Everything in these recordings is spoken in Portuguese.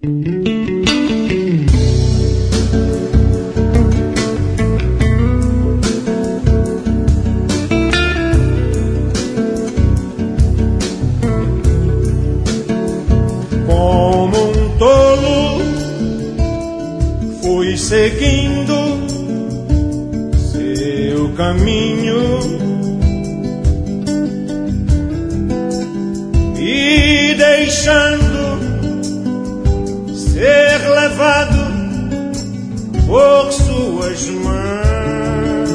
Seguindo seu caminho e deixando ser levado por suas mãos,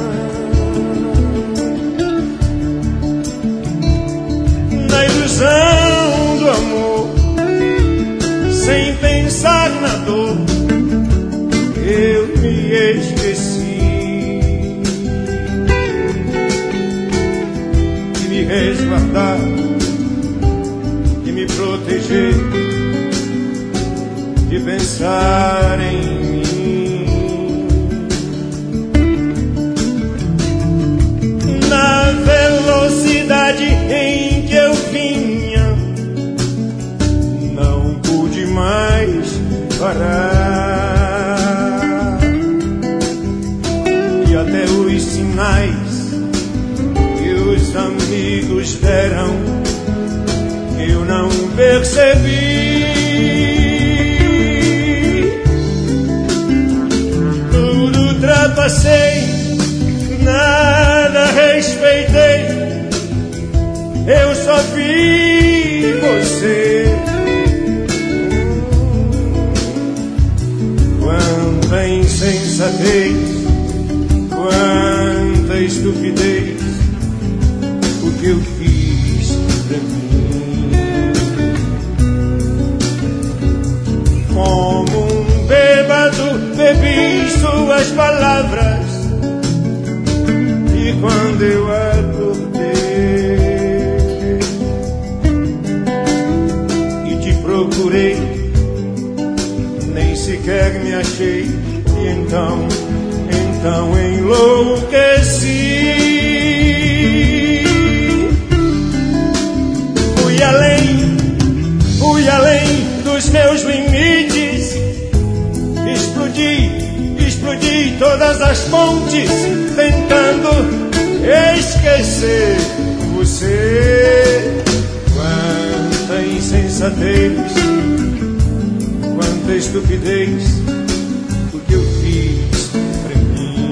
na ilusão do amor, sem pensar na dor. Eu me esqueci de me resguardar, de me proteger, de pensar em mim. Na velocidade em que eu vinha, não pude mais parar. Até os sinais que os amigos deram eu não percebi. Tudo ultrapassei, nada respeitei, eu só vi você. Quanta insensatez, quanta estupidez, o que eu fiz pra mim. Como um bêbado bebi suas palavras, e quando eu acordei e te procurei, nem sequer me achei, e então enlouqueci. Fui além dos meus limites, explodi todas as pontes, tentando esquecer você. Quanta insensatez, quanta estupidez, o que eu fiz pra mim.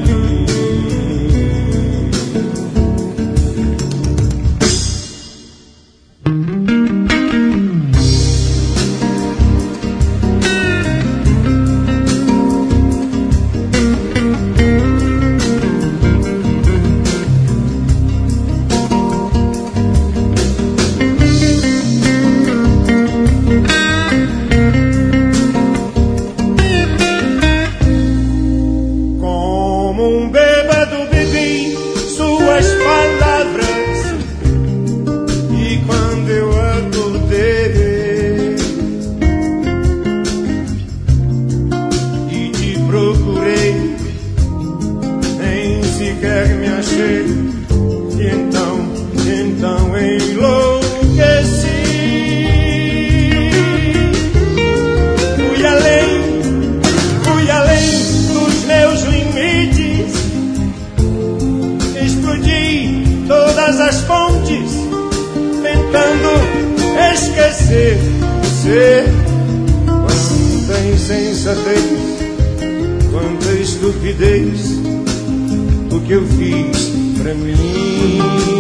Você, quanta insensatez, quanta estupidez, o que eu fiz pra mim.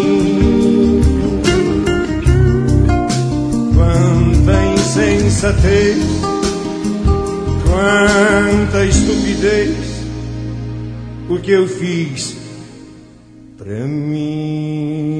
Quanta insensatez, quanta estupidez, o que eu fiz pra mim.